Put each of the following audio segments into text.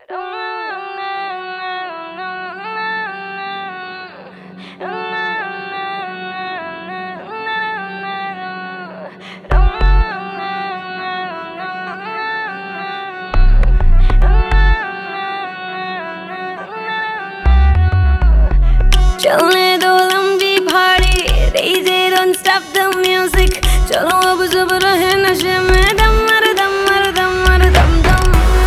चलने दो लंबी भाड़ी, DJ don't stop the music. चलो अब सब रहे नशे में, दम मार दम मार दम मार दम दम।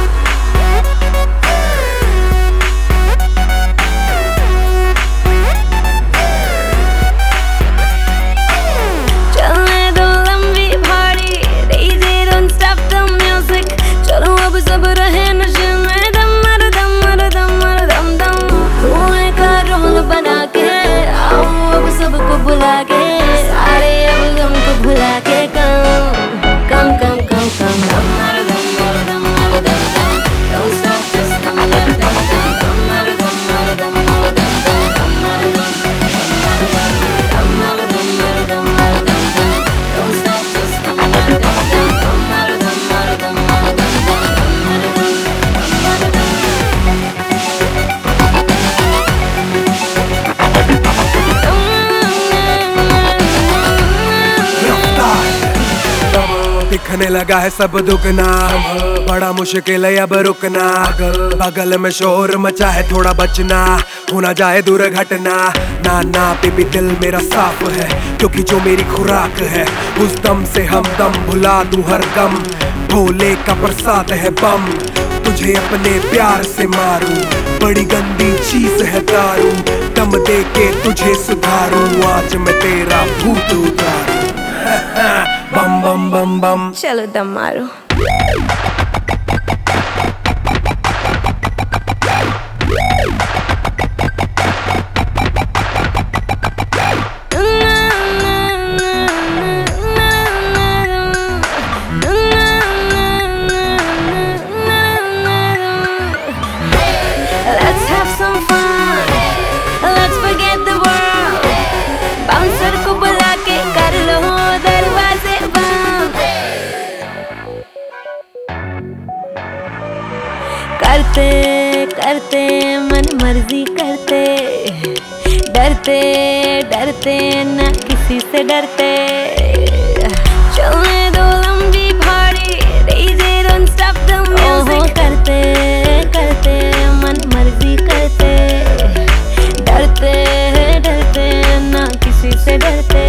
चलने दो लंबी भाड़ी, DJ don't stop the music. चलो अब सब रहे नशे में, दम मार दम मार दम मार दम दम। धुएं का रोल बना के आओ अब सबको बुला के, सारे अब गम को भुला के कम कम कम कम कम दम मार दम मार दम मार दम दम। Don't stop just dum dum dum dum dum मार दम मार दम मार दम दम दम मार दम दम मार दम मार दम मार दम दम। Don't stop just dum dum dum dum dum मार दम मार दम मार दम दम मार दम। दिखने लगा है सब दुगना, बड़ा मुश्किल है अब रुकना। बगल में शोर मचा है, थोड़ा बचना, हो ना जाए दुर्घटना। ना ना बेबी दिल मेरा साफ है, क्योंकि जो मेरी खुराक है उस दम से हम दम भुला दूं हर गम। भोले का प्रसाद है बम, तुझे अपने प्यार से मारूं, बड़ी गंदी चीज है दारू। दम दे के तुझे सुधारूं, आज मैं तेरा भूत उतारूं। बम बम बम बम, चलो दम मारो। Let's have some fun, let's forget the world। Bouncer को बुला के कर लो दरवाजे बंद। करते करते मन मर्जी करते, डरते डरते ना किसी से डरते। चलने दो लंबी भाड़ी, DJ don't stop the music. करते करते मन मर्जी करते, डरते डरते ना किसी से डरते।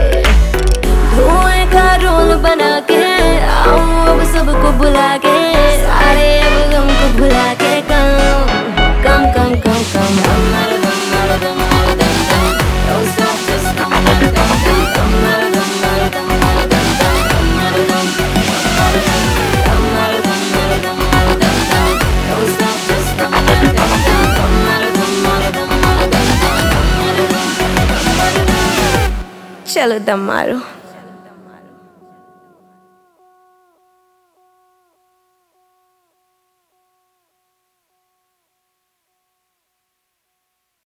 धुएं का रोल बना के आओ अब सबको बुला के, सारे अब गम को भुला के कम कम कम कम कम दम मार दम मार दम मार दम दम। Don't stop just dum dum dum dum dum मार दम मार दम मार दम दम दम मार दम मार दम मार दम मार दम मार दम दम। Don't stop just dum dum dum dum dum मार दम मार दम मार दम दम मार दम। चलो दम मारो।